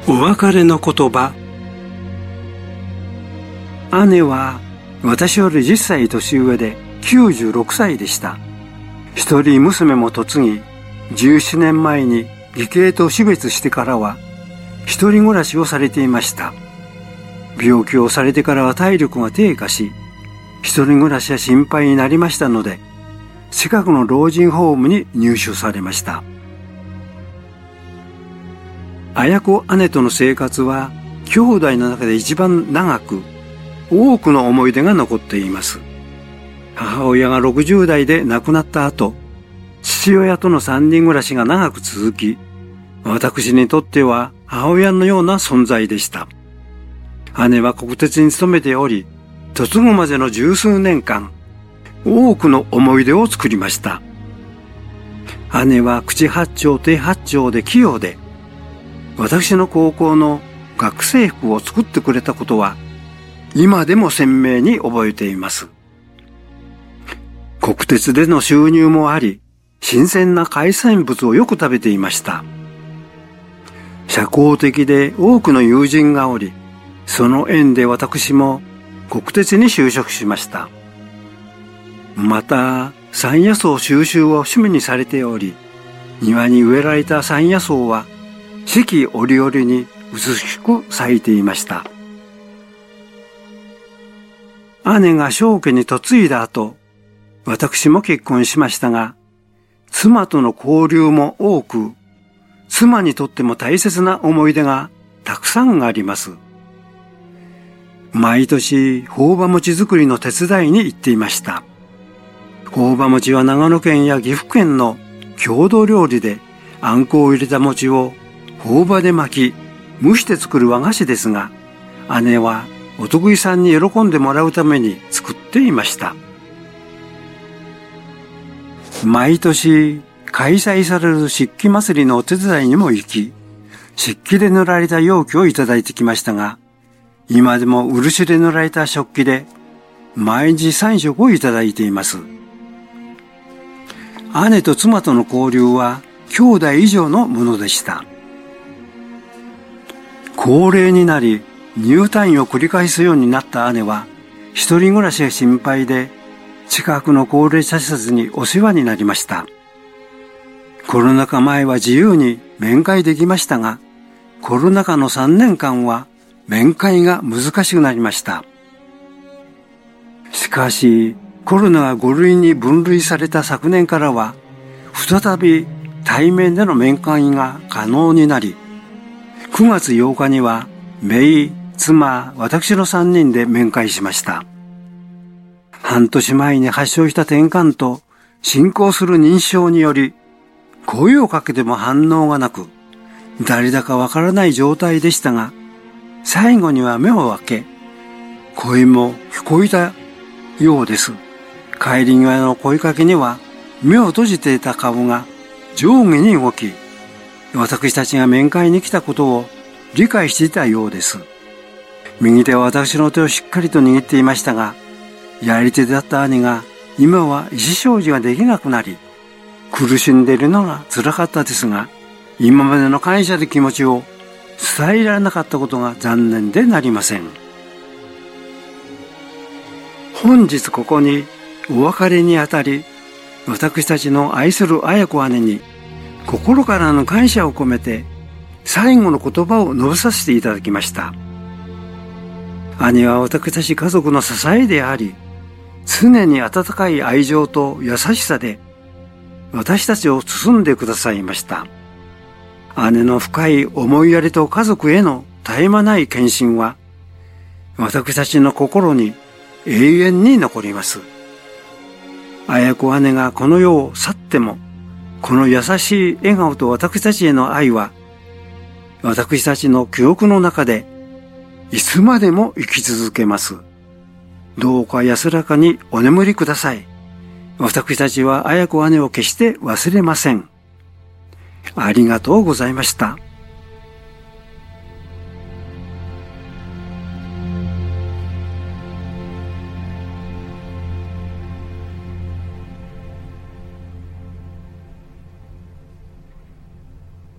お別れの言葉。姉は私より10歳年上で96歳でした。一人娘も嫁ぎ、17年前に義兄と死別してからは一人暮らしをされていました。病気をされてからは体力が低下し、一人暮らしは心配になりましたので、近くの老人ホームに入所されました。綾子姉との生活は兄弟の中で一番長く、多くの思い出が残っています。母親が60代で亡くなった後、父親との3人暮らしが長く続き、私にとっては母親のような存在でした。姉は国鉄に勤めており、嫁ぐまでの十数年間、多くの思い出を作りました。姉は口八丁手八丁で器用で、私の高校の学生服を作ってくれたことは、今でも鮮明に覚えています。国鉄での収入もあり、新鮮な海鮮物をよく食べていました。社交的で多くの友人がおり、その縁で私も国鉄に就職しました。また、山野草収集を趣味にされており、庭に植えられた山野草は四季折々に美しく咲いていました。姉が正家に嫁いだ後、私も結婚しましたが、妻との交流も多く、妻にとっても大切な思い出がたくさんあります。毎年、朴葉餅作りの手伝いに行っていました。朴葉餅は長野県や岐阜県の郷土料理で、あんこを入れた餅を朴葉で巻き、蒸して作る和菓子ですが、姉はお得意さんに喜んでもらうために作っていました。毎年開催される漆器祭りのお手伝いにも行き、漆器で塗られた容器をいただいてきましたが、今でも漆で塗られた食器で毎日3食をいただいています。姉と妻との交流は兄弟以上のものでした。高齢になり入退院を繰り返すようになった姉は一人暮らしが心配で近くの高齢者施設にお世話になりました。コロナ禍前は自由に面会できましたが、コロナ禍の3年間は面会が難しくなりました。しかし、コロナが5類に分類された昨年からは、再び対面での面会が可能になり、9月8日には、姪、妻、私の3人で面会しました。半年前に発症した転換と進行する認知症により、声をかけても反応がなく、誰だかわからない状態でしたが、最後には目を開け、声も聞こえたようです。帰り際の声かけには、目を閉じていた顔が上下に動き、私たちが面会に来たことを理解していたようです。右手は私の手をしっかりと握っていましたが、やり手だった兄が今は意思表示ができなくなり、苦しんでいるのが辛かったですが、今までの感謝の気持ちを伝えられなかったことが残念でなりません。本日ここにお別れにあたり、私たちの愛する綾子姉に心からの感謝を込めて最後の言葉を述べさせていただきました。姉は私たち家族の支えであり、常に温かい愛情と優しさで私たちを包んでくださいました。姉の深い思いやりと家族への絶え間ない献身は、私たちの心に永遠に残ります。綾子姉がこの世を去っても、この優しい笑顔と私たちへの愛は、私たちの記憶の中で、いつまでも生き続けます。どうか安らかにお眠りください。私たちは綾子姉を決して忘れません。ありがとうございました。